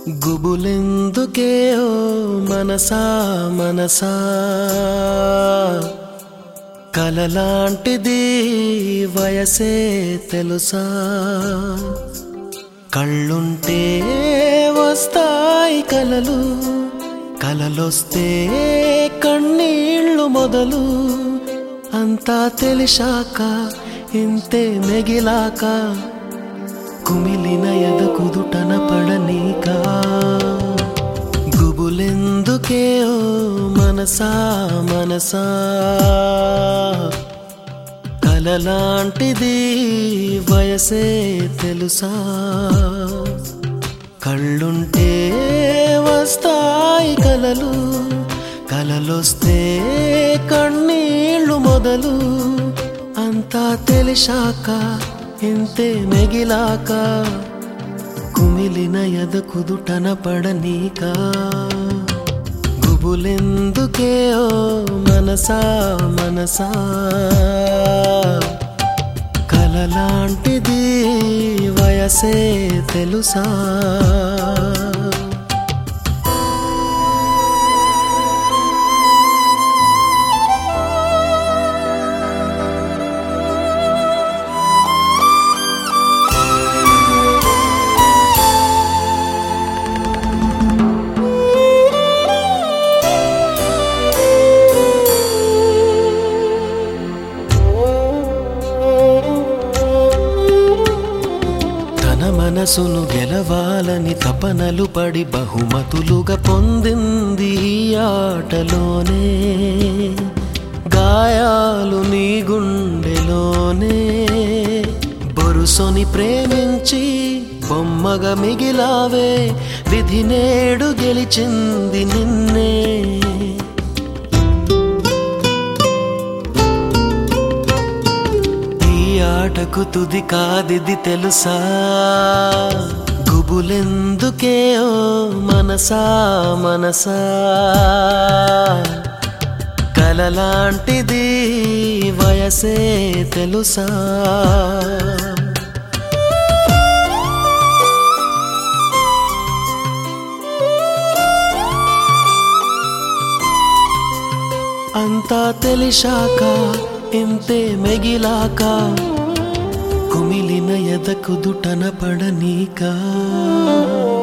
గుబులెందుకే ఓ మనసా మనసా కలలాంటిది వయసే తెలుసా కళ్ళుంటే వస్తాయి కలలు కలలొస్తే కన్నీళ్ళు మొదలు అంతా తెలిసాక ఇంతే మెగిలాక కుమిలిన ఎదకుదుటన పడనీకా గుబులెందుకే ఓ మనసా మనసా కలలాంటిది వయసే తెలుసా కళ్ళుంటే వస్తాయి కలలు కలలొస్తే కన్నీళ్ళు మొదలు అంతా తెలిసాక ఇంతే మెగిలాక కుమిలిన ఎదకుదుటన పడనీకా గుబులెందుకే ఓ మనసా మనసా కలలాంటిది వయసే తెలుసా మనసును గెలవాలని తపనలు పడి బహుమతులుగా పొందింది ఈ ఆటలోనే గాయాలు నీ గుండెలోనే బొరుసొని ప్రేమించి బొమ్మగా మిగిలావే విధి నేడు గెలిచింది నిన్నే ఆటకు తుది కాదిది తెలుసా గుబులెందుకే ఓ మనసా మనసా కలలాంటిది వయసే తెలుసా అంతా తెలిసాక ఇంతే మెగిలాక కుమిలిన ఎదకుదుటన పడనీకా